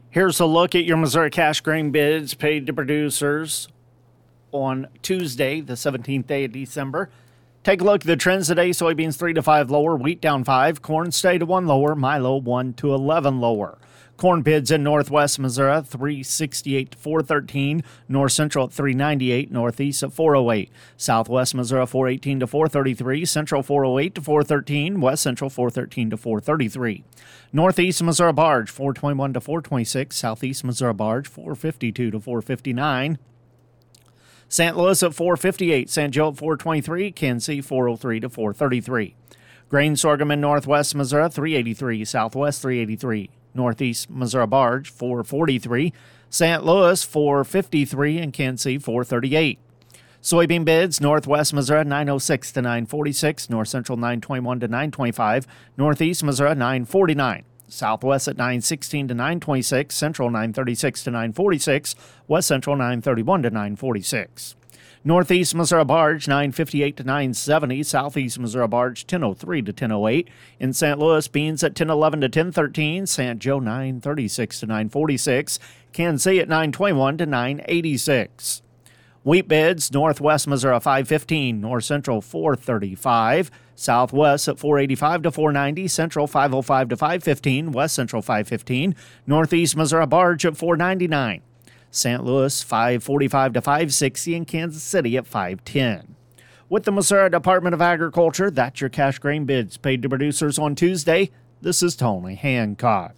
Here's a look at your Missouri cash grain bids paid to producers on Tuesday, the 17th day of December. Take a look at the trends today. Soybeans 3 to 5 lower, wheat down 5, corn stayed 1 lower, milo 1 to 11 lower. Corn bids in northwest Missouri 368 to 413, north central at 398, northeast at 408, southwest Missouri 418 to 433, central 408 to 413, west central 413 to 433. Northeast Missouri barge 421 to 426, southeast Missouri barge 452 to 459. St. Louis at 458, St. Joe at 423, Kansas City 403 to 433. Grain sorghum in northwest Missouri 383, southwest 383, northeast Missouri barge 443, St. Louis 453, and Kansas City 438. Soybean bids northwest Missouri 906 to 946, north central 921 to 925, northeast Missouri 949. Southwest at 916 to 926, central 936 to 946, west central 931 to 946. Northeast Missouri barge 958 to 970, southeast Missouri barge 1003 to 1008. In St. Louis, beans at 1011 to 1013, St. Joe 936 to 946, Kansas City at 921 to 986. Wheat bids, northwest Missouri 515, north central 435, southwest at 485 to 490, central 505 to 515, west central 515, northeast Missouri barge at 499, St. Louis 545 to 560, and Kansas City at 510. With the Missouri Department of Agriculture, that's your cash grain bids paid to producers on Tuesday. This is Tony Hancock.